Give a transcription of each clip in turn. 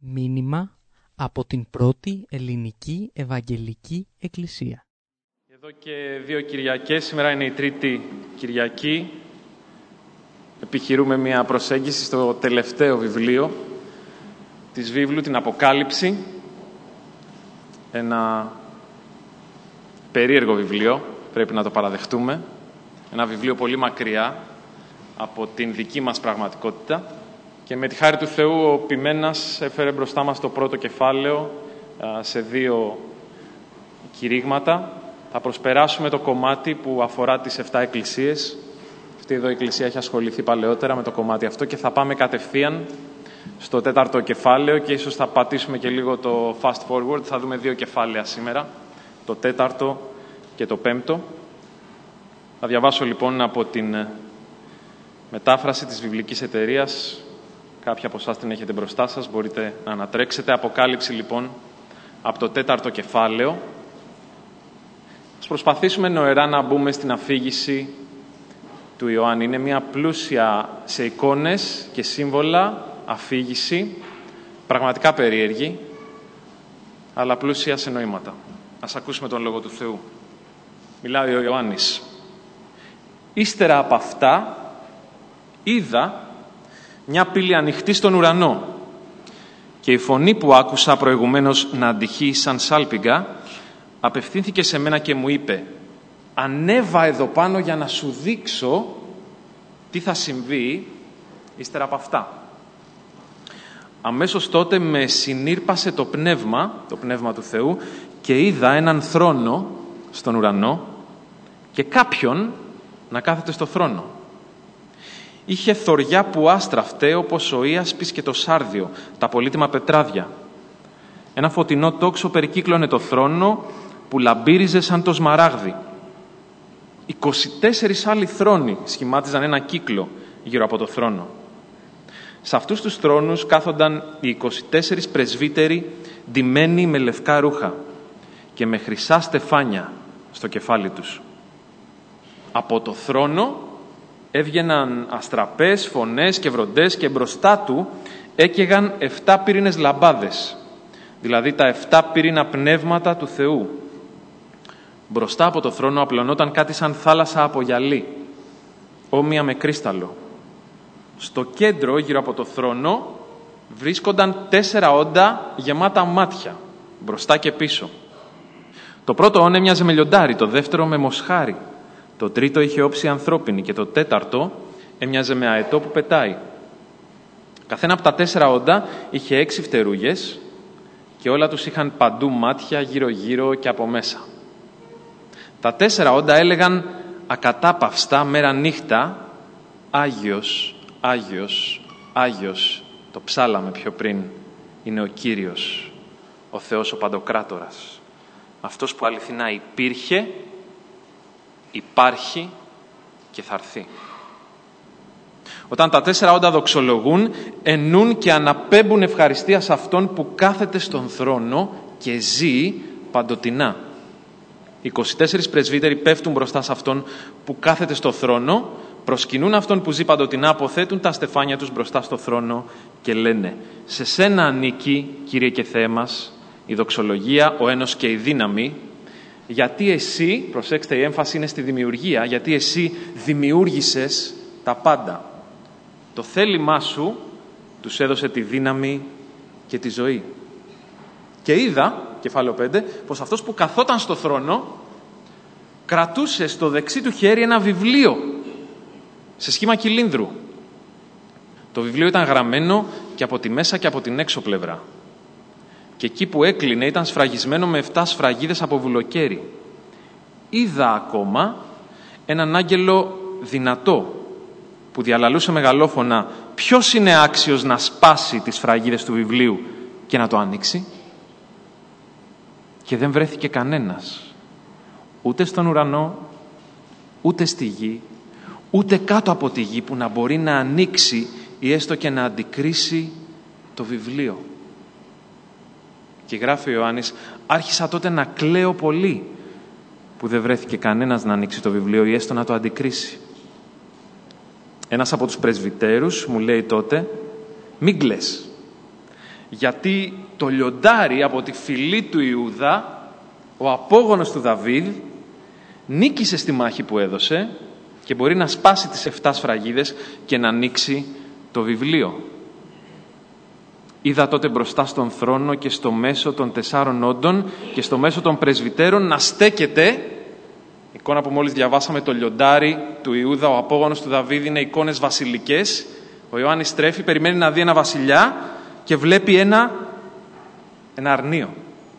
Μήνυμα από την πρώτη ελληνική Ευαγγελική Εκκλησία. Εδώ και 2 Κυριακές, σήμερα είναι η τρίτη Κυριακή, επιχειρούμε μια προσέγγιση στο τελευταίο βιβλίο της βίβλου, την Αποκάλυψη. Ένα περίεργο βιβλίο, πρέπει να το παραδεχτούμε. Ένα βιβλίο πολύ μακριά από την δική μας πραγματικότητα. Και με τη χάρη του Θεού ο Ποιμένας έφερε μπροστά μας το πρώτο κεφάλαιο σε 2 κηρύγματα. Θα προσπεράσουμε το κομμάτι που αφορά τις 7 εκκλησίες. Αυτή εδώ η εκκλησία έχει ασχοληθεί παλαιότερα με το κομμάτι αυτό και θα πάμε κατευθείαν στο 4ο κεφάλαιο και ίσως θα πατήσουμε και λίγο το fast forward. Θα δούμε 2 κεφάλαια σήμερα, το 4ο και το 5ο. Θα διαβάσω λοιπόν από την μετάφραση της Βιβλικής Εταιρείας. Κάποιοι από εσάς την έχετε μπροστά σας, μπορείτε να ανατρέξετε. Αποκάλυψη λοιπόν από το 4ο κεφάλαιο. Ας προσπαθήσουμε νοερά να μπούμε στην αφήγηση του Ιωάννη. Είναι μια πλούσια σε εικόνες και σύμβολα αφήγηση, πραγματικά περίεργη, αλλά πλούσια σε νοήματα. Ας ακούσουμε τον Λόγο του Θεού. Μιλάει ο Ιωάννης. Ύστερα από αυτά είδα μια πύλη ανοιχτή στον ουρανό και η φωνή που άκουσα προηγουμένως να αντυχεί σαν σάλπιγγα απευθύνθηκε σε μένα και μου είπε «Ανέβα εδώ πάνω για να σου δείξω τι θα συμβεί ύστερα από αυτά». Αμέσως τότε με συνήρπασε το πνεύμα του Θεού και είδα έναν θρόνο στον ουρανό και κάποιον να κάθεται στο θρόνο. Είχε θωριά που άστραφτε όπως ο ίασπις και το σάρδιο, τα πολύτιμα πετράδια. Ένα φωτεινό τόξο περικύκλωνε το θρόνο που λαμπύριζε σαν το σμαράγδι. 24 άλλοι θρόνοι σχημάτιζαν ένα κύκλο γύρω από το θρόνο. Σε αυτούς τους θρόνους κάθονταν οι 24 πρεσβύτεροι ντυμένοι με λευκά ρούχα και με χρυσά στεφάνια στο κεφάλι τους. Από το θρόνο έβγαιναν αστραπές, φωνές και βροντές και μπροστά του έκαιγαν 7 πύρινες λαμπάδες, δηλαδή τα 7 πύρινα πνεύματα του Θεού. Μπροστά από το θρόνο απλωνόταν κάτι σαν θάλασσα από γυαλί, όμοια με κρίσταλο. Στο κέντρο, γύρω από το θρόνο, βρίσκονταν 4 όντα γεμάτα μάτια, μπροστά και πίσω. Το πρώτο όν έμοιαζε με λιοντάρι, το δεύτερο με μοσχάρι, το τρίτο είχε όψη ανθρώπινη και το 4ο έμοιαζε με αετό που πετάει. Καθένα από τα 4 όντα είχε 6 φτερούγες και όλα τους είχαν παντού μάτια γύρω-γύρω και από μέσα. Τα 4 όντα έλεγαν ακατάπαυστα μέρα νύχτα «Άγιος, Άγιος, Άγιος». Το ψάλαμε πιο πριν. Είναι ο Κύριος, ο Θεός ο Παντοκράτορας. Αυτός που αληθινά υπήρχε, υπάρχει και θα έρθει. Όταν τα 4 όντα δοξολογούν, ενούν και αναπέμπουν ευχαριστία σε Αυτόν που κάθεται στον θρόνο και ζει παντοτινά. 24 πρεσβύτεροι πέφτουν μπροστά σε Αυτόν που κάθεται στο θρόνο, προσκυνούν Αυτόν που ζει παντοτινά, αποθέτουν τα στεφάνια τους μπροστά στο θρόνο και λένε «Σε σένα ανήκει, Κύριε και Θεέ μας, η δοξολογία, ο ένος και η δύναμη, γιατί εσύ», προσέξτε η έμφαση είναι στη δημιουργία, «γιατί εσύ δημιούργησες τα πάντα. Το θέλημά σου τους έδωσε τη δύναμη και τη ζωή». Και είδα, κεφάλαιο 5, πως αυτός που καθόταν στο θρόνο κρατούσε στο δεξί του χέρι ένα βιβλίο σε σχήμα κυλίνδρου. Το βιβλίο ήταν γραμμένο και από τη μέσα και από την έξω πλευρά. Και εκεί που έκλεινε ήταν σφραγισμένο με 7 σφραγίδες από βουλοκαίρι. Είδα ακόμα έναν άγγελο δυνατό που διαλαλούσε μεγαλόφωνα «Ποιος είναι άξιος να σπάσει τις σφραγίδες του βιβλίου και να το ανοίξει?» Και δεν βρέθηκε κανένας, ούτε στον ουρανό, ούτε στη γη, ούτε κάτω από τη γη που να μπορεί να ανοίξει ή έστω και να αντικρίσει το βιβλίο. Και γράφει ο Ιωάννης, άρχισα τότε να κλαίω πολύ που δεν βρέθηκε κανένας να ανοίξει το βιβλίο ή έστω να το αντικρίσει. Ένας από τους πρεσβυτέρους μου λέει τότε, μην κλαις. Γιατί το λιοντάρι από τη φυλή του Ιούδα, ο απόγονος του Δαβίδ, νίκησε στη μάχη που έδωσε και μπορεί να σπάσει τις 7 σφραγίδες και να ανοίξει το βιβλίο. Είδα τότε μπροστά στον θρόνο και στο μέσο των 4 όντων και στο μέσο των πρεσβυτέρων να στέκεται, εικόνα που μόλις διαβάσαμε, το λιοντάρι του Ιούδα, ο απόγονος του Δαβίδ, είναι εικόνες βασιλικές. Ο Ιωάννης τρέφει, περιμένει να δει ένα βασιλιά και βλέπει ένα αρνείο.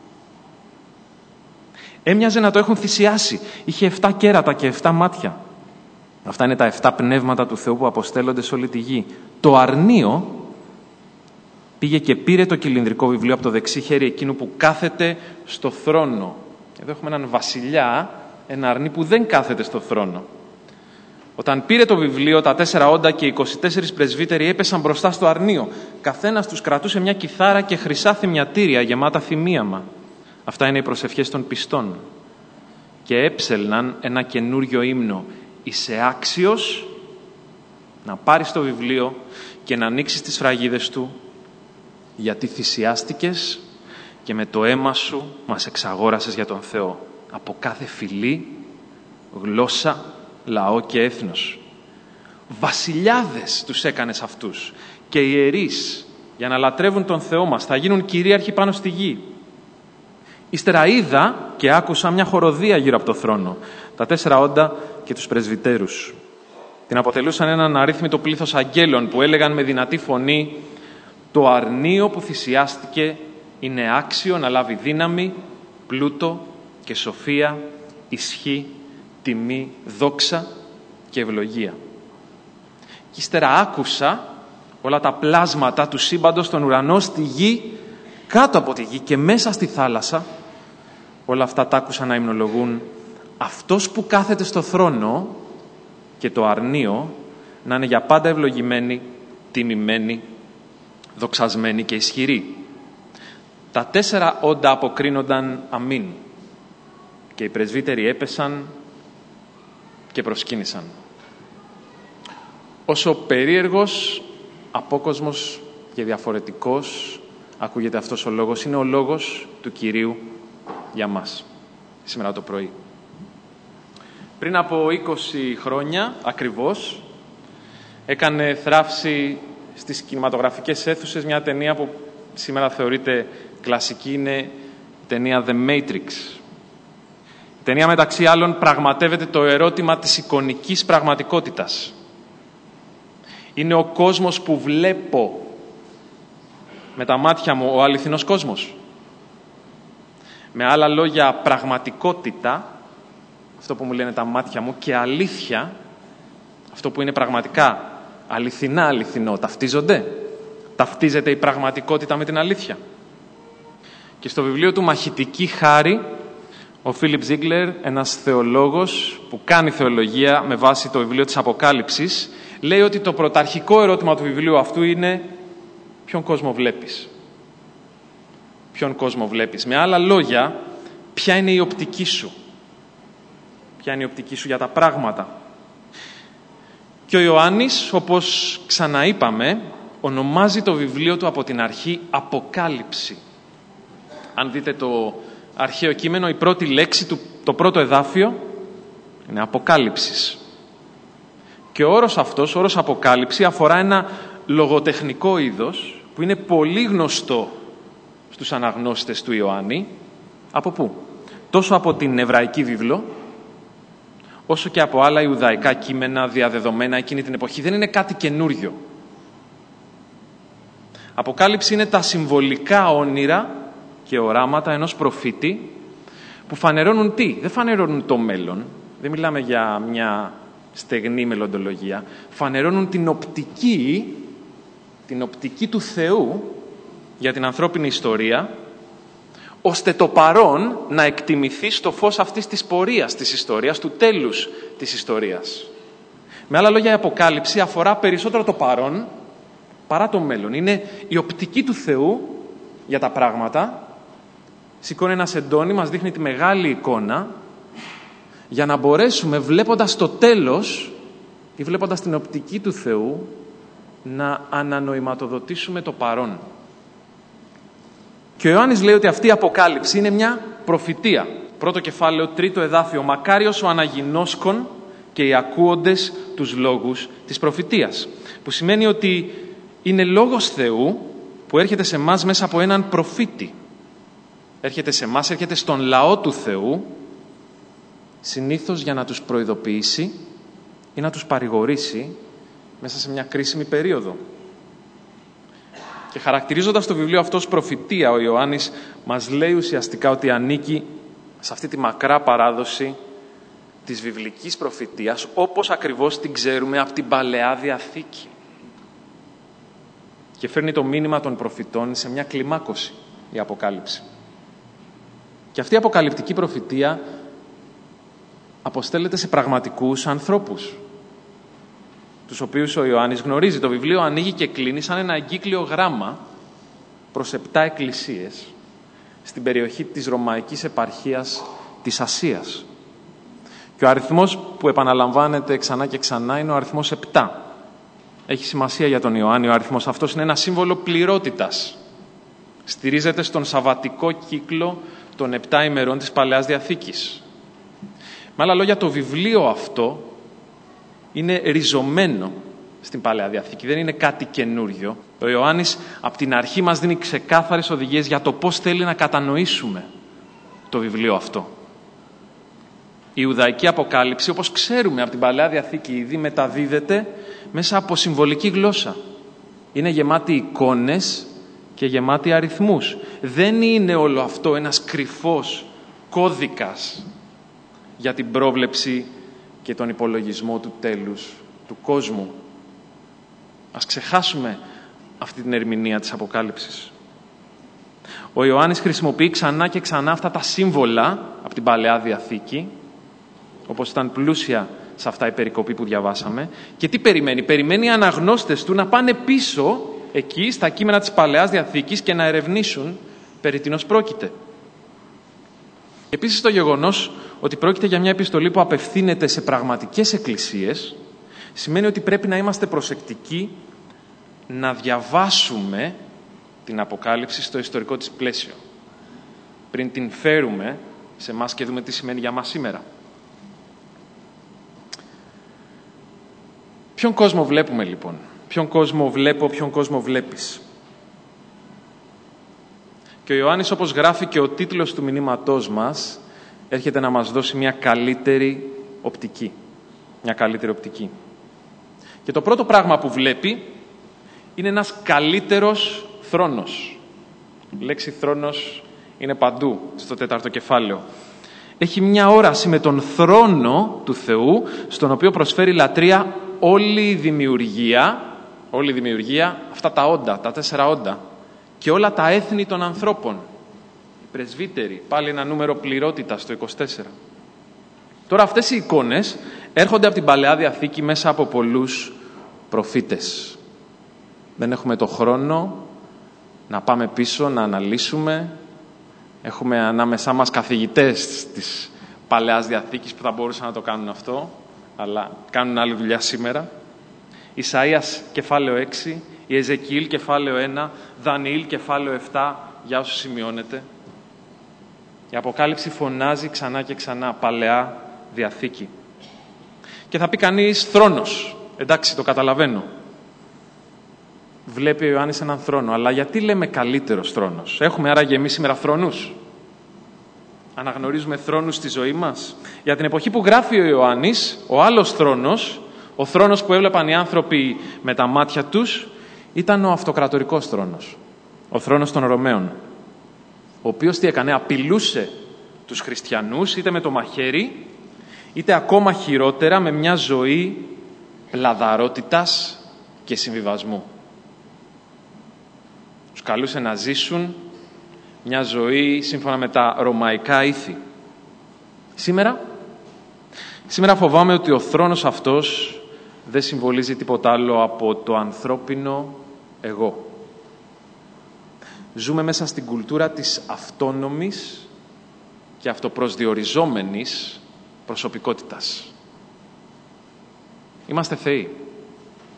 Έμοιαζε να το έχουν θυσιάσει. Είχε 7 κέρατα και 7 μάτια. Αυτά είναι τα 7 πνεύματα του Θεού που αποστέλλονται σε όλη τη γη. Το αρνείο πήγε και πήρε το κυλινδρικό βιβλίο από το δεξί χέρι εκείνου που κάθεται στο θρόνο. Εδώ έχουμε έναν βασιλιά, ένα αρνί που δεν κάθεται στο θρόνο. Όταν πήρε το βιβλίο, τα 4 όντα και οι 24 πρεσβύτεροι έπεσαν μπροστά στο αρνείο. Καθένας τους κρατούσε μια κιθάρα και χρυσά θυμιατήρια γεμάτα θυμίαμα. Αυτά είναι οι προσευχές των πιστών. Και έψελναν ένα καινούριο ύμνο. Είσαι άξιος να πάρεις το βιβλίο και να ανοίξεις τις σφραγίδες του, γιατί θυσιάστηκες και με το αίμα σου μας εξαγόρασες για τον Θεό. Από κάθε φυλή, γλώσσα, λαό και έθνος. Βασιλιάδες τους έκανες αυτούς και ιερείς για να λατρεύουν τον Θεό μας. Θα γίνουν κυρίαρχοι πάνω στη γη. Ύστερα είδα και άκουσα μια χοροδία γύρω από το θρόνο, τα 4 όντα και τους πρεσβυτέρους. Την αποτελούσαν έναν αρίθμητο πλήθος αγγέλων που έλεγαν με δυνατή φωνή: το αρνείο που θυσιάστηκε είναι άξιο να λάβει δύναμη, πλούτο και σοφία, ισχύ, τιμή, δόξα και ευλογία. Και ύστερα άκουσα όλα τα πλάσματα του σύμπαντος στον ουρανό, στη γη, κάτω από τη γη και μέσα στη θάλασσα. Όλα αυτά τα άκουσα να υμνολογούν: αυτός που κάθεται στο θρόνο και το αρνείο να είναι για πάντα ευλογημένοι, τιμημένοι, δοξασμένοι και ισχυροί. Τα 4 όντα αποκρίνονταν αμήν και οι πρεσβύτεροι έπεσαν και προσκύνησαν. Όσο περίεργος, απόκοσμος και διαφορετικός ακούγεται αυτός ο λόγος, είναι ο λόγος του Κυρίου για μας σήμερα το πρωί. Πριν από 20 χρόνια ακριβώς έκανε θράψη στις κινηματογραφικές αίθουσες μια ταινία που σήμερα θεωρείται κλασική, είναι η ταινία The Matrix. Η ταινία μεταξύ άλλων πραγματεύεται το ερώτημα της εικονικής πραγματικότητας. Είναι ο κόσμος που βλέπω με τα μάτια μου ο αληθινός κόσμος? Με άλλα λόγια, πραγματικότητα, αυτό που μου λένε τα μάτια μου, και αλήθεια, αυτό που είναι πραγματικά αληθινά αληθινό, ταυτίζονται? Ταυτίζεται η πραγματικότητα με την αλήθεια? Και στο βιβλίο του «Μαχητική χάρη», ο Φίλιπ Ζίγκλερ, ένας θεολόγος που κάνει θεολογία με βάση το βιβλίο της Αποκάλυψης, λέει ότι το πρωταρχικό ερώτημα του βιβλίου αυτού είναι: ποιον κόσμο βλέπεις? Ποιον κόσμο βλέπεις? Με άλλα λόγια, ποια είναι η οπτική σου? Ποια είναι η οπτική σου για τα πράγματα? Και ο Ιωάννης, όπως ξαναείπαμε, ονομάζει το βιβλίο του από την αρχή Αποκάλυψη. Αν δείτε το αρχαίο κείμενο, η πρώτη λέξη του, το πρώτο εδάφιο, είναι Αποκάλυψης. Και ο όρος αυτός, ο όρος Αποκάλυψη, αφορά ένα λογοτεχνικό είδος που είναι πολύ γνωστό στους αναγνώστες του Ιωάννη. Από πού? Τόσο από την εβραϊκή βίβλο, όσο και από άλλα ιουδαϊκά κείμενα διαδεδομένα εκείνη την εποχή. Δεν είναι κάτι καινούριο. Αποκάλυψη είναι τα συμβολικά όνειρα και οράματα ενός προφήτη που φανερώνουν τι? Δεν φανερώνουν το μέλλον. Δεν μιλάμε για μια στεγνή μελλοντολογία. Φανερώνουν την οπτική του Θεού για την ανθρώπινη ιστορία, ώστε το παρόν να εκτιμηθεί στο φως αυτής της πορείας της ιστορίας, του τέλους της ιστορίας. Με άλλα λόγια, η Αποκάλυψη αφορά περισσότερο το παρόν παρά το μέλλον. Είναι η οπτική του Θεού για τα πράγματα. Σηκώνει ένα σεντόνι, μας δείχνει τη μεγάλη εικόνα, για να μπορέσουμε, βλέποντας το τέλος ή βλέποντας την οπτική του Θεού, να ανανοηματοδοτήσουμε το παρόν. Και ο Ιωάννης λέει ότι αυτή η Αποκάλυψη είναι μια προφητεία. Πρώτο κεφάλαιο, τρίτο εδάφιο. Μακάριος ο αναγινώσκων και οι ακούοντες τους λόγους της προφητείας. Που σημαίνει ότι είναι λόγος Θεού που έρχεται σε εμάς μέσα από έναν προφήτη. Έρχεται σε εμάς, έρχεται στον λαό του Θεού, συνήθως για να τους προειδοποιήσει ή να τους παρηγορήσει μέσα σε μια κρίσιμη περίοδο. Και χαρακτηρίζοντας το βιβλίο αυτό ως προφητεία, ο Ιωάννης μας λέει ουσιαστικά ότι ανήκει σε αυτή τη μακρά παράδοση της βιβλικής προφητείας, όπως ακριβώς την ξέρουμε από την Παλαιά Διαθήκη. Και φέρνει το μήνυμα των προφητών σε μια κλιμάκωση, η Αποκάλυψη. Και αυτή η αποκαλυπτική προφητεία αποστέλλεται σε πραγματικούς ανθρώπους, τους οποίους ο Ιωάννης γνωρίζει. Το βιβλίο ανοίγει και κλείνει σαν ένα εγκύκλιο γράμμα προς 7 εκκλησίες στην περιοχή της Ρωμαϊκής επαρχίας της Ασίας. Και ο αριθμός που επαναλαμβάνεται ξανά και ξανά είναι ο αριθμός 7. Έχει σημασία για τον Ιωάννη. Ο αριθμός αυτός είναι ένα σύμβολο πληρότητας. Στηρίζεται στον σαββατικό κύκλο των 7 ημερών της Παλαιάς Διαθήκης. Με άλλα λόγια, το βιβλίο αυτό είναι ριζωμένο στην Παλαιά Διαθήκη. Δεν είναι κάτι καινούριο. Ο Ιωάννης από την αρχή μας δίνει ξεκάθαρες οδηγίες για το πώς θέλει να κατανοήσουμε το βιβλίο αυτό. Η Ιουδαϊκή Αποκάλυψη, όπως ξέρουμε από την Παλαιά Διαθήκη ήδη, μεταδίδεται μέσα από συμβολική γλώσσα. Είναι γεμάτη εικόνες και γεμάτη αριθμούς. Δεν είναι όλο αυτό ένας κρυφός κώδικας για την πρόβλεψη και τον υπολογισμό του τέλους του κόσμου. Ας ξεχάσουμε αυτή την ερμηνεία της Αποκάλυψης. Ο Ιωάννης χρησιμοποιεί ξανά και ξανά αυτά τα σύμβολα από την Παλαιά Διαθήκη, όπως ήταν πλούσια σε αυτά η περικοπή που διαβάσαμε. Και τι περιμένει? Περιμένει οι αναγνώστες του να πάνε πίσω εκεί στα κείμενα της Παλαιάς Διαθήκης και να ερευνήσουν περί τίνος πρόκειται. Επίσης το γεγονός ότι πρόκειται για μια επιστολή που απευθύνεται σε πραγματικές εκκλησίες σημαίνει ότι πρέπει να είμαστε προσεκτικοί να διαβάσουμε την Αποκάλυψη στο ιστορικό της πλαίσιο πριν την φέρουμε σε εμάς και δούμε τι σημαίνει για μας σήμερα. Ποιον κόσμο βλέπουμε λοιπόν? Ποιον κόσμο βλέπω, ποιον κόσμο βλέπεις? Και ο Ιωάννης, όπως γράφει και ο τίτλος του μηνύματός μας, έρχεται να μας δώσει μια καλύτερη οπτική. Μια καλύτερη οπτική. Και το πρώτο πράγμα που βλέπει είναι ένας καλύτερος θρόνος. Η λέξη θρόνος είναι παντού στο 4ο κεφάλαιο. Έχει μια όραση με τον θρόνο του Θεού, στον οποίο προσφέρει λατρεία όλη η δημιουργία, αυτά τα όντα, τα 4 όντα και όλα τα έθνη των ανθρώπων. Οι πρεσβύτεροι, πάλι ένα νούμερο πληρότητας το 24. Τώρα αυτές οι εικόνες έρχονται από την Παλαιά Διαθήκη μέσα από πολλούς προφήτες. Δεν έχουμε το χρόνο να πάμε πίσω, να αναλύσουμε. Έχουμε ανάμεσά μας καθηγητές της Παλαιάς Διαθήκης που θα μπορούσαν να το κάνουν αυτό, αλλά κάνουν άλλη δουλειά σήμερα. Ισαΐας κεφάλαιο 6, η Εζεκιήλ κεφάλαιο 1, Δανιήλ κεφάλαιο 7, για όσους σημειώνετε. Η Αποκάλυψη φωνάζει ξανά και ξανά Παλαιά Διαθήκη. Και θα πει κανείς θρόνος. Εντάξει, το καταλαβαίνω. Βλέπει ο Ιωάννης έναν θρόνο. Αλλά γιατί λέμε καλύτερος θρόνος? Έχουμε άραγε εμείς σήμερα θρόνους? Αναγνωρίζουμε θρόνους στη ζωή μας? Για την εποχή που γράφει ο Ιωάννης, ο άλλος θρόνος, ο θρόνος που έβλεπαν οι άνθρωποι με τα μάτια τους, ήταν ο αυτοκρατορικός θρόνος. Ο θρόνος των Ρωμαίων. Ο οποίος τι έκανε? Απειλούσε τους χριστιανούς είτε με το μαχαίρι, είτε ακόμα χειρότερα με μια ζωή πλαδαρότητας και συμβιβασμού. Τους καλούσε να ζήσουν μια ζωή σύμφωνα με τα ρωμαϊκά ήθη. Σήμερα φοβάμαι ότι ο θρόνος αυτός δεν συμβολίζει τίποτα άλλο από το ανθρώπινο εγώ. Ζούμε μέσα στην κουλτούρα της αυτόνομης και αυτοπροσδιοριζόμενης προσωπικότητας. Είμαστε θεοί.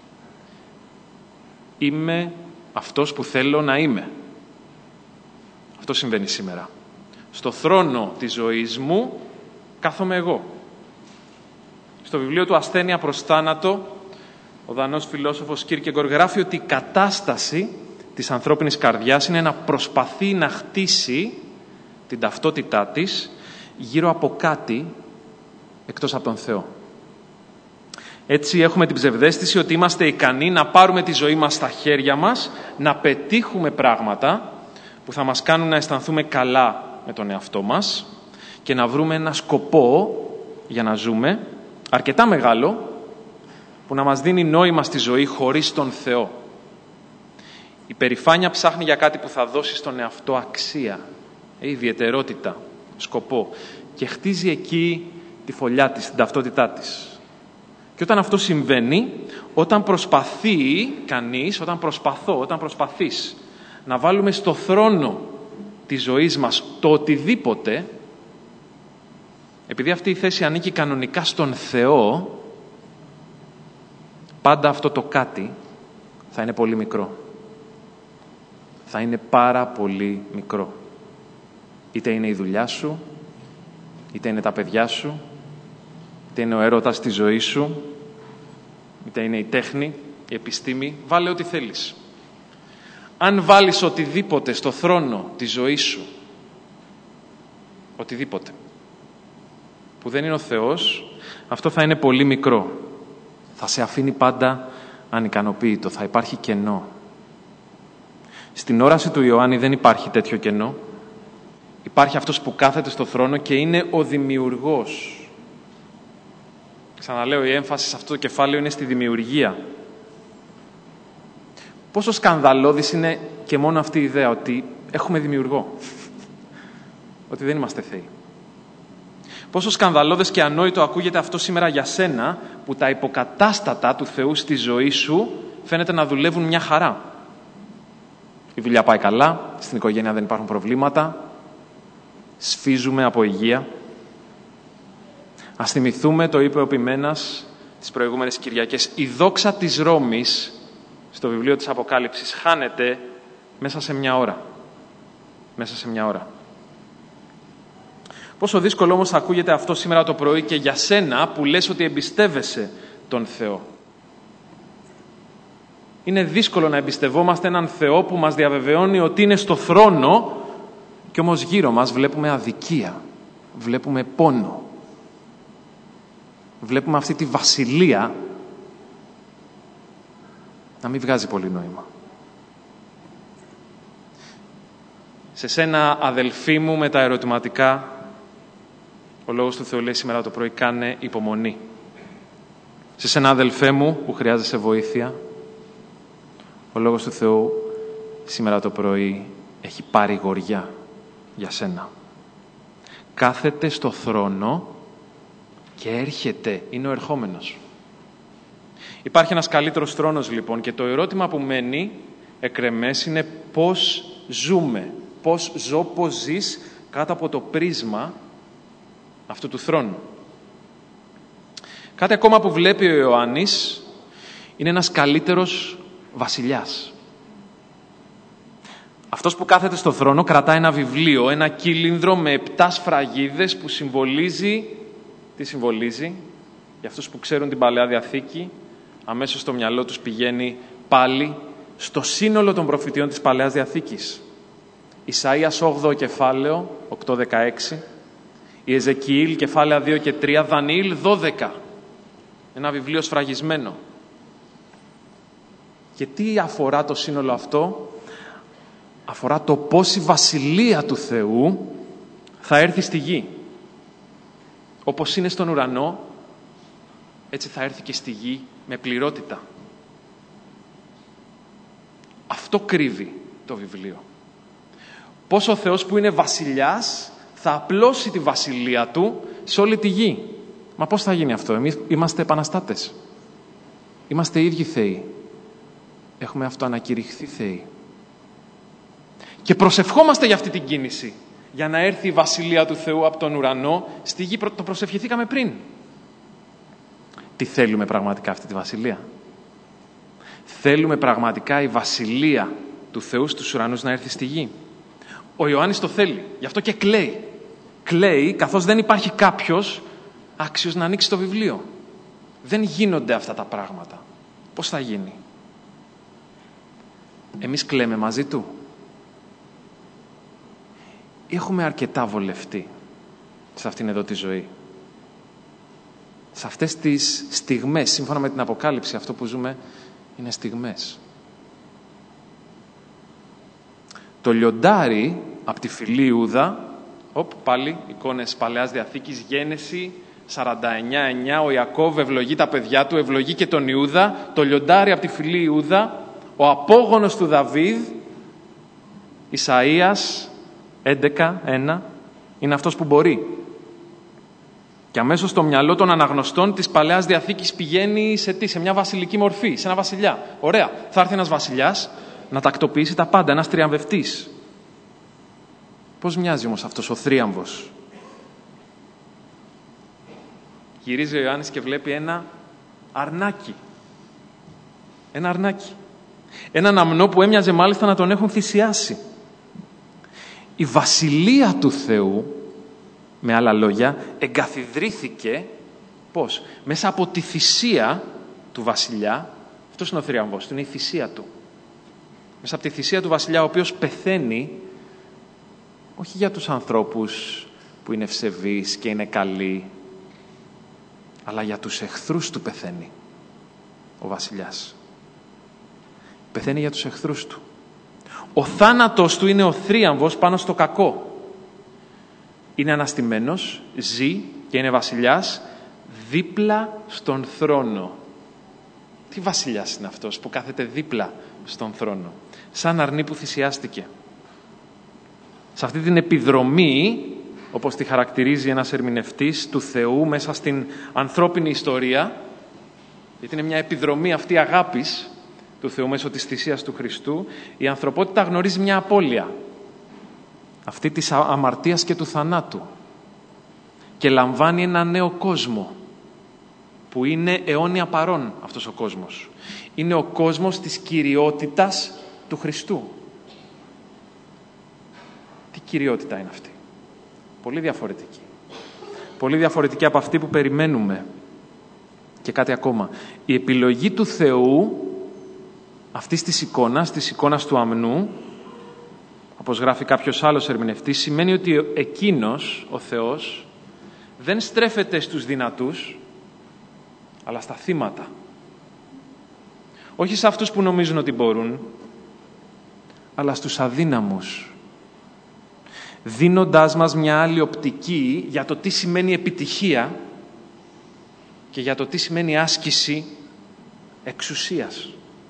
Είμαι αυτός που θέλω να είμαι. Αυτό συμβαίνει σήμερα. Στο θρόνο της ζωής μου κάθομαι εγώ. Στο βιβλίο του «Ασθένεια προς θάνατο», ο δανός φιλόσοφος Κίρκεγκορ γράφει ότι η κατάσταση της ανθρώπινης καρδιάς είναι να προσπαθεί να χτίσει την ταυτότητά της γύρω από κάτι εκτός από τον Θεό. Έτσι έχουμε την ψευδαίσθηση ότι είμαστε ικανοί να πάρουμε τη ζωή μας στα χέρια μας, να πετύχουμε πράγματα που θα μας κάνουν να αισθανθούμε καλά με τον εαυτό μας και να βρούμε ένα σκοπό για να ζούμε αρκετά μεγάλο που να μας δίνει νόημα στη ζωή χωρίς τον Θεό. Η περηφάνεια ψάχνει για κάτι που θα δώσει στον εαυτό αξία, ιδιαιτερότητα, σκοπό και χτίζει εκεί τη φωλιά της, την ταυτότητά της. Και όταν αυτό συμβαίνει, όταν προσπαθεί κανείς, όταν προσπαθείς να βάλουμε στο θρόνο της ζωής μας το οτιδήποτε, επειδή αυτή η θέση ανήκει κανονικά στον Θεό, πάντα αυτό το κάτι θα είναι πολύ μικρό. Θα είναι πάρα πολύ μικρό. Είτε είναι η δουλειά σου, είτε είναι τα παιδιά σου, είτε είναι ο έρωτας της ζωής σου, είτε είναι η τέχνη, η επιστήμη, βάλε ό,τι θέλεις. Αν βάλεις οτιδήποτε στο θρόνο της ζωής σου, οτιδήποτε, που δεν είναι ο Θεός, αυτό θα είναι πολύ μικρό. Θα σε αφήνει πάντα ανικανοποίητο, θα υπάρχει κενό. Στην όραση του Ιωάννη δεν υπάρχει τέτοιο κενό. Υπάρχει αυτός που κάθεται στο θρόνο και είναι ο δημιουργός. Ξαναλέω, η έμφαση σε αυτό το κεφάλαιο είναι στη δημιουργία. Πόσο σκανδαλώδης είναι και μόνο αυτή η ιδέα ότι έχουμε δημιουργό. Ότι δεν είμαστε θεοί. Πόσο σκανδαλώδες και ανόητο ακούγεται αυτό σήμερα για σένα, που τα υποκατάστατα του Θεού στη ζωή σου φαίνεται να δουλεύουν μια χαρά. Η δουλειά πάει καλά, στην οικογένεια δεν υπάρχουν προβλήματα, σφίζουμε από υγεία. Ας θυμηθούμε, το είπε ο Ποιμένας τις προηγούμενες Κυριακές, η δόξα της Ρώμης στο βιβλίο της Αποκάλυψης χάνεται μέσα σε μια ώρα. Μέσα σε μια ώρα. Πόσο δύσκολο όμως ακούγεται αυτό σήμερα το πρωί και για σένα που λες ότι εμπιστεύεσαι τον Θεό. Είναι δύσκολο να εμπιστευόμαστε έναν Θεό που μας διαβεβαιώνει ότι είναι στο θρόνο και όμως γύρω μας βλέπουμε αδικία, βλέπουμε πόνο. Βλέπουμε αυτή τη βασιλεία να μην βγάζει πολύ νόημα. Σε σένα, αδελφοί μου, με τα ερωτηματικά, ο Λόγος του Θεού λέει σήμερα το πρωί, κάνε υπομονή. Σε σένα, αδελφέ μου, που χρειάζεσαι βοήθεια, ο Λόγος του Θεού σήμερα το πρωί έχει παρηγοριά για σένα. Κάθεται στο θρόνο και έρχεται, είναι ο ερχόμενος. Υπάρχει ένας καλύτερος θρόνος λοιπόν και το ερώτημα που μένει εκρεμές είναι πώς ζούμε, πώς ζω, πώς ζεις κάτω από το πρίσμα αυτού του θρόνου. Κάτι ακόμα που βλέπει ο Ιωάννης είναι ένας καλύτερος βασιλιάς. Αυτός που κάθεται στο θρόνο κρατά ένα βιβλίο, ένα κύλινδρο με 7 σφραγίδες που συμβολίζει. Τι συμβολίζει? Για αυτούς που ξέρουν την Παλαιά Διαθήκη, αμέσως στο μυαλό τους πηγαίνει πάλι στο σύνολο των προφητείων της Παλαιάς Διαθήκης. Ισαΐας 8 κεφάλαιο, 8-16, η Εζεκιήλ κεφάλαια 2 και 3, Δανιήλ 12. Ένα βιβλίο σφραγισμένο. Και τι αφορά το σύνολο αυτό? Αφορά το πώς η βασιλεία του Θεού θα έρθει στη γη. Όπως είναι στον ουρανό, έτσι θα έρθει και στη γη με πληρότητα. Αυτό κρύβει το βιβλίο. Πώς ο Θεός που είναι βασιλιάς θα απλώσει τη βασιλεία του σε όλη τη γη. Μα πώς θα γίνει αυτό? Εμείς είμαστε επαναστάτες. Είμαστε οι ίδιοι θεοί. Έχουμε αυτοανακηρυχθεί θεοί. Και προσευχόμαστε για αυτή την κίνηση. Για να έρθει η βασιλεία του Θεού από τον ουρανό στη γη. Το προσευχηθήκαμε πριν. Τι θέλουμε πραγματικά αυτή τη βασιλεία? Θέλουμε πραγματικά η βασιλεία του Θεού στους ουρανούς να έρθει στη γη? Ο Ιωάννης το θέλει, γι' αυτό και κλαίει. Κλαίει καθώς δεν υπάρχει κάποιος άξιος να ανοίξει το βιβλίο. Δεν γίνονται αυτά τα πράγματα. Πώς θα γίνει? Εμείς κλαίμε μαζί του. Έχουμε αρκετά βολευτεί σε αυτήν εδώ τη ζωή. Σε αυτές τις στιγμές, σύμφωνα με την Αποκάλυψη, αυτό που ζούμε είναι στιγμές. Το λιοντάρι από τη φυλή Ιούδα, πάλι εικόνες Παλαιάς Διαθήκης, Γένεση 49:9, ο Ιακώβ ευλογεί τα παιδιά του, ευλογεί και τον Ιούδα, το λιοντάρι από τη φυλή Ιούδα, ο απόγονος του Δαβίδ, Ισαΐας 11:1, είναι αυτός που μπορεί. Και αμέσως στο μυαλό των αναγνωστών της Παλαιάς Διαθήκης πηγαίνει σε μια βασιλική μορφή, σε ένα βασιλιά. Ωραία, θα έρθει ένας βασιλιάς να τακτοποιήσει τα πάντα, ένας τριαμβευτής. Πώς μοιάζει όμως αυτός ο θρίαμβος? Γυρίζει ο Ιωάννης και βλέπει ένα αρνάκι. Ένα αρνάκι. Έναν αμνό που έμοιαζε μάλιστα να τον έχουν θυσιάσει. Η βασιλεία του Θεού, με άλλα λόγια, εγκαθιδρύθηκε πώς? Μέσα από τη θυσία του βασιλιά. Αυτός είναι ο θρίαμβος του, είναι η θυσία του. Μέσα από τη θυσία του βασιλιά, ο οποίος πεθαίνει όχι για τους ανθρώπους που είναι ευσεβείς και είναι καλοί, αλλά για τους εχθρούς του πεθαίνει ο βασιλιάς. Πεθαίνει για τους εχθρούς του. Ο θάνατος του είναι ο θρίαμβος πάνω στο κακό. Είναι αναστημένος, ζει και είναι βασιλιάς δίπλα στον θρόνο. Τι βασιλιάς είναι αυτός που κάθεται δίπλα στον θρόνο? Σαν αρνί που θυσιάστηκε. Σε αυτή την επιδρομή, όπως τη χαρακτηρίζει ένας ερμηνευτής του Θεού μέσα στην ανθρώπινη ιστορία, γιατί είναι μια επιδρομή αυτή αγάπης του Θεού μέσω της θυσίας του Χριστού, η ανθρωπότητα γνωρίζει μια απώλεια. Αυτή της αμαρτίας και του θανάτου. Και λαμβάνει ένα νέο κόσμο, που είναι αιώνια παρών αυτός ο κόσμος. Είναι ο κόσμος της κυριότητας του Χριστού. Τι κυριότητα είναι αυτή? Πολύ διαφορετική. Πολύ διαφορετική από αυτή που περιμένουμε. Και κάτι ακόμα. Η επιλογή του Θεού, αυτής της εικόνας του αμνού, όπως γράφει κάποιος άλλος ερμηνευτής, σημαίνει ότι εκείνος, ο Θεός, δεν στρέφεται στους δυνατούς, αλλά στα θύματα. Όχι σε αυτούς που νομίζουν ότι μπορούν, αλλά στους αδύναμους. Δίνοντάς μας μια άλλη οπτική για το τι σημαίνει επιτυχία και για το τι σημαίνει άσκηση εξουσίας.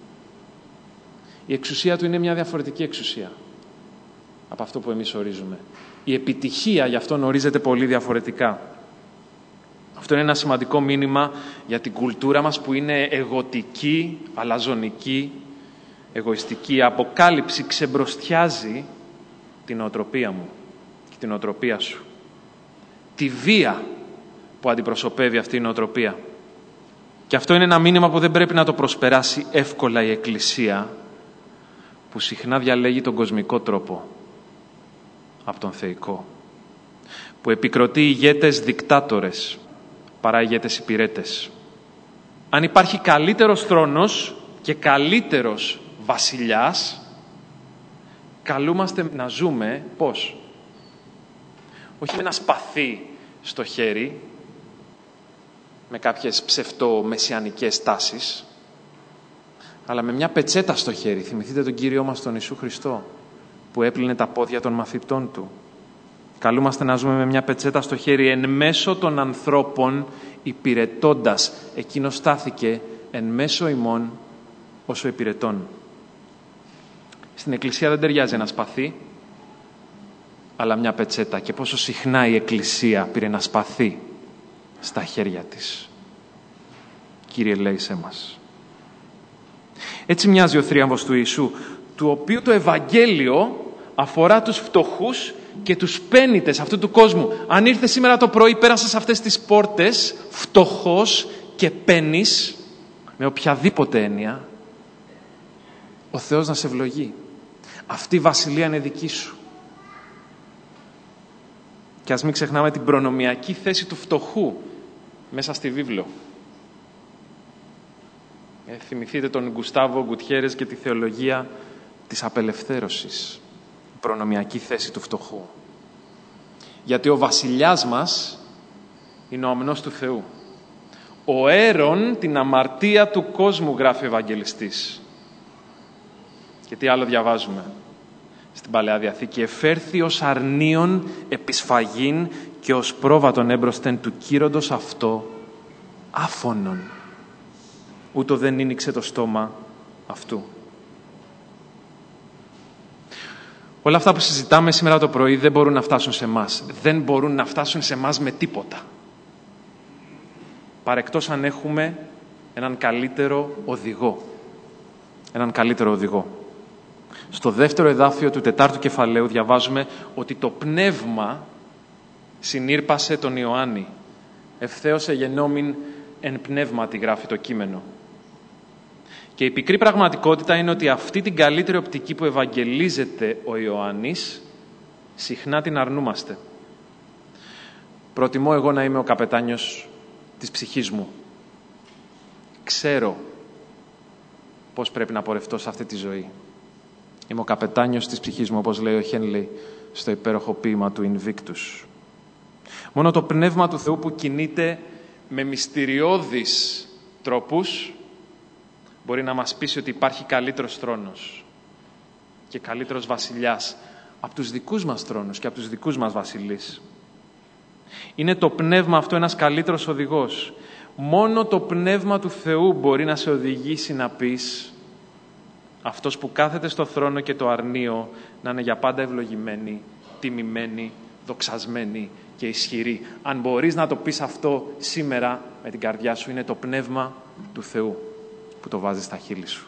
Η εξουσία του είναι μια διαφορετική εξουσία από αυτό που εμείς ορίζουμε. Η επιτυχία γι' αυτόν ορίζεται πολύ διαφορετικά. Αυτό είναι ένα σημαντικό μήνυμα για την κουλτούρα μας που είναι εγωτική, αλαζονική, εγωιστική. Η αποκάλυψη ξεμπροστιάζει την νοοτροπία μου και την νοοτροπία σου. Τη βία που αντιπροσωπεύει αυτή η νοοτροπία. Και αυτό είναι ένα μήνυμα που δεν πρέπει να το προσπεράσει εύκολα η Εκκλησία, που συχνά διαλέγει τον κοσμικό τρόπο από τον θεϊκό, που επικροτεί ηγέτες δικτάτορες παρά ηγέτες υπηρέτες. Αν υπάρχει καλύτερος θρόνος και καλύτερος βασιλιάς, καλούμαστε να ζούμε πώς? Όχι με ένα σπαθί στο χέρι, με κάποιες ψευτομεσιανικές τάσεις, αλλά με μια πετσέτα στο χέρι. Θυμηθείτε τον Κύριό μας τον Ιησού Χριστό, που έπλυνε τα πόδια των μαθητών του. Καλούμαστε να ζούμε με μια πετσέτα στο χέρι εν μέσω των ανθρώπων, υπηρετώντας. Εκείνος στάθηκε εν μέσω ημών όσο υπηρετών. Στην Εκκλησία δεν ταιριάζει ένα σπαθί, αλλά μια πετσέτα. Και πόσο συχνά η Εκκλησία πήρε ένα σπαθί στα χέρια της. Κύριε, λέησέ μας. Έτσι μοιάζει ο θρίαμβος του Ιησού, του οποίου το Ευαγγέλιο αφορά τους φτωχούς και τους πένητες αυτού του κόσμου. Αν ήρθε σήμερα το πρωί, πέρασε σε αυτές τις πόρτες, φτωχός και πένης, με οποιαδήποτε έννοια, ο Θεός να σε ευλογεί. Αυτή η βασιλεία είναι δική σου. Και ας μην ξεχνάμε την προνομιακή θέση του φτωχού μέσα στη βίβλο. Θυμηθείτε τον Γκουστάβο Γκουτιέρες και τη θεολογία της απελευθέρωσης. Η προνομιακή θέση του φτωχού. Γιατί ο βασιλιάς μας είναι ο αμνός του Θεού. Ο έρων την αμαρτία του κόσμου, γράφει ο Ευαγγελιστής. Και τι άλλο διαβάζουμε στην Παλαιά Διαθήκη? Εφέρθη ως αρνίον επισφαγήν και ως πρόβατον έμπροσθεν του κύροντος αυτό άφωνον. Ούτω δεν ήνιξε το στόμα αυτού. Όλα αυτά που συζητάμε σήμερα το πρωί δεν μπορούν να φτάσουν σε εμάς. Δεν μπορούν να φτάσουν σε εμάς με τίποτα. Παρεκτός αν έχουμε έναν καλύτερο οδηγό. Έναν καλύτερο οδηγό. Στο δεύτερο εδάφιο του 4ου κεφαλαίου διαβάζουμε ότι το πνεύμα συνήρπασε τον Ιωάννη. Ευθέως εγενόμην εν πνεύματι, γράφει το κείμενο. Και η πικρή πραγματικότητα είναι ότι αυτή την καλύτερη οπτική που ευαγγελίζεται ο Ιωάννης, συχνά την αρνούμαστε. Προτιμώ εγώ να είμαι ο καπετάνιος της ψυχής μου. Ξέρω πώς πρέπει να πορευτώ σε αυτή τη ζωή. Είμαι ο καπετάνιος της ψυχής μου, όπως λέει ο Χένλεϊ στο υπέροχο ποίημα του Invictus. Μόνο το Πνεύμα του Θεού που κινείται με μυστηριώδεις τρόπους μπορεί να μας πείσει ότι υπάρχει καλύτερος θρόνος και καλύτερος βασιλιάς από τους δικούς μας θρόνους και από τους δικούς μας βασιλείς. Είναι το Πνεύμα αυτό ένας καλύτερος οδηγός. Μόνο το Πνεύμα του Θεού μπορεί να σε οδηγήσει να πεις αυτός που κάθεται στο θρόνο και το αρνείο να είναι για πάντα ευλογημένη, τιμημένη, δοξασμένη και ισχυρή. Αν μπορείς να το πεις αυτό σήμερα με την καρδιά σου, είναι το Πνεύμα του Θεού που το βάζεις στα χείλη σου.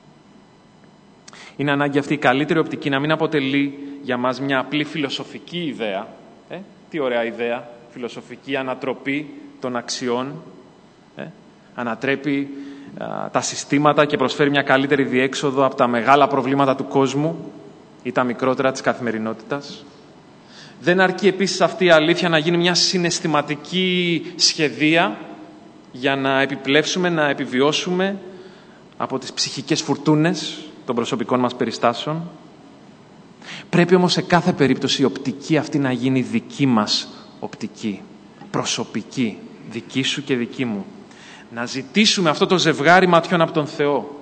Είναι ανάγκη αυτή η καλύτερη οπτική να μην αποτελεί για μας μια απλή φιλοσοφική ιδέα. Τι ωραία ιδέα, φιλοσοφική ανατροπή των αξιών. Ανατρέπει τα συστήματα και προσφέρει μια καλύτερη διέξοδο από τα μεγάλα προβλήματα του κόσμου ή τα μικρότερα της καθημερινότητας. Δεν αρκεί επίσης αυτή η αλήθεια να γίνει μια συναισθηματική σχεδία για να επιπλεύσουμε, να επιβιώσουμε από τις ψυχικές φουρτούνες των προσωπικών μας περιστάσεων. Πρέπει όμως σε κάθε περίπτωση η οπτική αυτή να γίνει δική μας οπτική, προσωπική, δική σου και δική μου. Να ζητήσουμε αυτό το ζευγάρι ματιών από τον Θεό.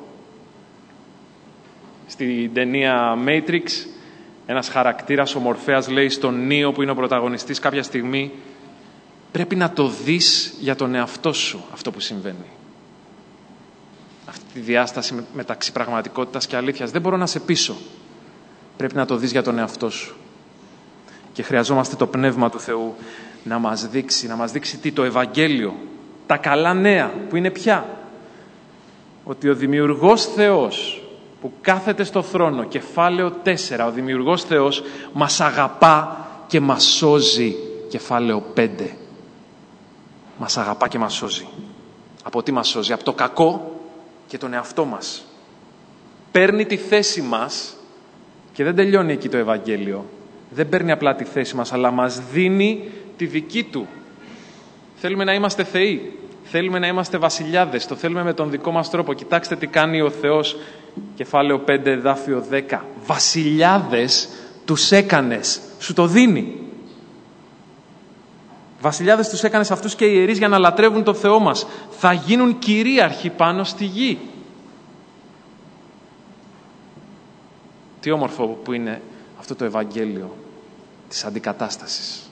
Στην ταινία Matrix, ένας χαρακτήρας, ο Μορφέας, λέει στον Νίο που είναι ο πρωταγωνιστής κάποια στιγμή, πρέπει να το δεις για τον εαυτό σου αυτό που συμβαίνει. Αυτή τη διάσταση μεταξύ πραγματικότητας και αλήθειας. Δεν μπορώ να σε πείσω. Πρέπει να το δεις για τον εαυτό σου. Και χρειαζόμαστε το Πνεύμα του Θεού να μας δείξει τι? Το Ευαγγέλιο. Τα καλά νέα που είναι πια. Ότι ο Δημιουργός Θεός που κάθεται στο θρόνο, κεφάλαιο 4, ο Δημιουργός Θεός μας αγαπά και μας σώζει, κεφάλαιο 5. Μας αγαπά και μας σώζει. Από τι μας σώζει? Από το κακό και τον εαυτό μας. Παίρνει τη θέση μας και δεν τελειώνει εκεί το Ευαγγέλιο. Δεν παίρνει απλά τη θέση μας, αλλά μας δίνει τη δική του. Θέλουμε να είμαστε θεοί. Θέλουμε να είμαστε βασιλιάδες. Το θέλουμε με τον δικό μας τρόπο. Κοιτάξτε τι κάνει ο Θεός, κεφάλαιο 5, εδάφιο 10. Βασιλιάδες τους έκανες. Σου το δίνει. Βασιλιάδες τους έκανες αυτούς και ιερείς για να λατρεύουν το Θεό μας. Θα γίνουν κυρίαρχοι πάνω στη γη. Τι όμορφο που είναι αυτό το Ευαγγέλιο της αντικατάστασης.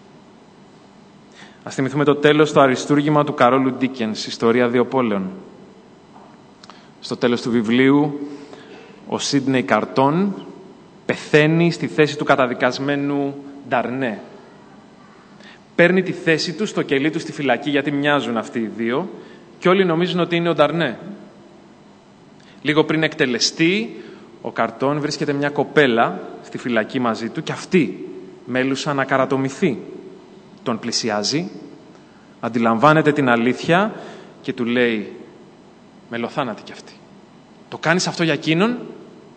Ας θυμηθούμε το τέλος, το αριστούργημα του Καρόλου Ντίκενς, Ιστορία δύο πόλεων. Στο τέλος του βιβλίου, ο Σίντνεϊ Καρτόν πεθαίνει στη θέση του καταδικασμένου Νταρνέ. Παίρνει τη θέση του στο κελί του στη φυλακή, γιατί μοιάζουν αυτοί οι δύο, και όλοι νομίζουν ότι είναι ο Νταρνέ. Λίγο πριν εκτελεστεί, ο Καρτόν βρίσκεται μια κοπέλα στη φυλακή μαζί του και αυτή μέλουσα να καρατομηθεί. Τον πλησιάζει, αντιλαμβάνεται την αλήθεια και του λέει «Μελοθάνατη κι αυτή. Το κάνεις αυτό για εκείνον?»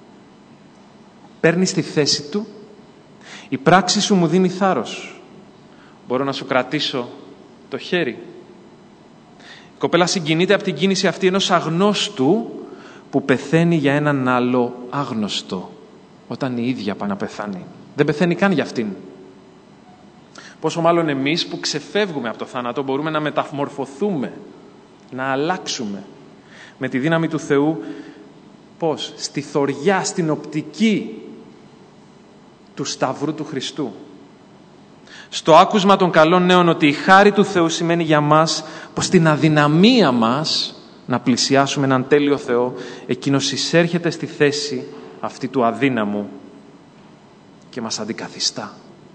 Παίρνεις τη θέση του. «Η πράξη σου μου δίνει θάρρος. Μπορώ να σου κρατήσω το χέρι. Η κοπέλα συγκινείται από την κίνηση αυτή ενός αγνώστου που πεθαίνει για έναν άλλο άγνωστο, όταν η ίδια πάει να πεθάνει. Δεν πεθαίνει καν για αυτήν. Πόσο μάλλον εμείς που ξεφεύγουμε από το θάνατο μπορούμε να μεταμορφωθούμε, να αλλάξουμε με τη δύναμη του Θεού. Πώς? Στη θωριά, στην οπτική του Σταυρού του Χριστού. Στο άκουσμα των καλών νέων ότι η χάρη του Θεού σημαίνει για μας πως στην αδυναμία μας να πλησιάσουμε έναν τέλειο Θεό, εκείνος εισέρχεται στη θέση αυτή του αδύναμου και μας αντικαθιστά.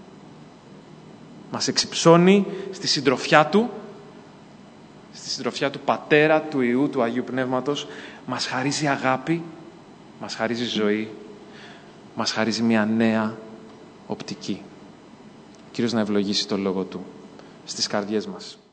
Μας εξυψώνει στη συντροφιά του, στη συντροφιά του Πατέρα, του Υιού, του Αγίου Πνεύματος, μας χαρίζει αγάπη, μας χαρίζει ζωή, μας χαρίζει μια νέα οπτική. Κύριος να ευλογήσει το λόγο Του στις καρδιές μας.